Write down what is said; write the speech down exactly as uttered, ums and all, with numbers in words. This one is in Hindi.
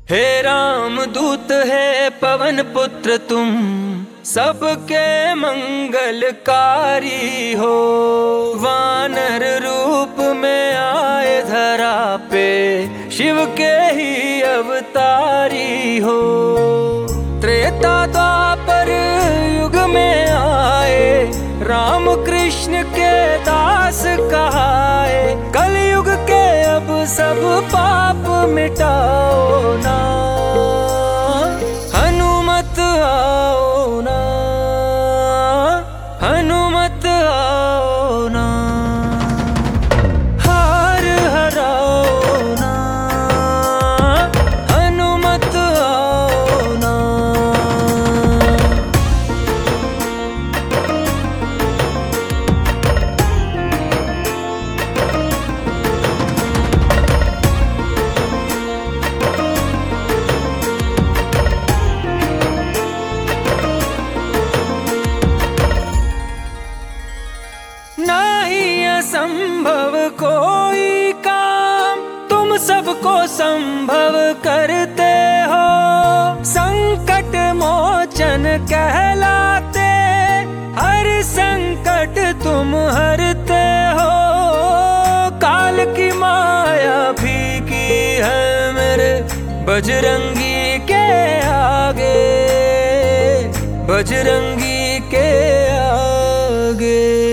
हे राम दूत है पवन पुत्र तुम, सबके मंगलकारी हो। वानर रूप में आए धरा पे, शिव के ही अवतारी हो। त्रेता द्वापर युग में आए, राम कृष्ण के दास कहाए। कलयुग के अब सब पाप मिटाओ ना, हनुमत आओ ना, हनुमत आओ ना। हार हराओ ना, हनुमत आओ ना। नहीं असंभव कोई काम, तुम सबको संभव करते हो। संकट मोचन कहलाते, हर संकट तुम हरते हो। काल की माया फीकी है मेरे बजरंगी के आगे, बजरंगी के आगे।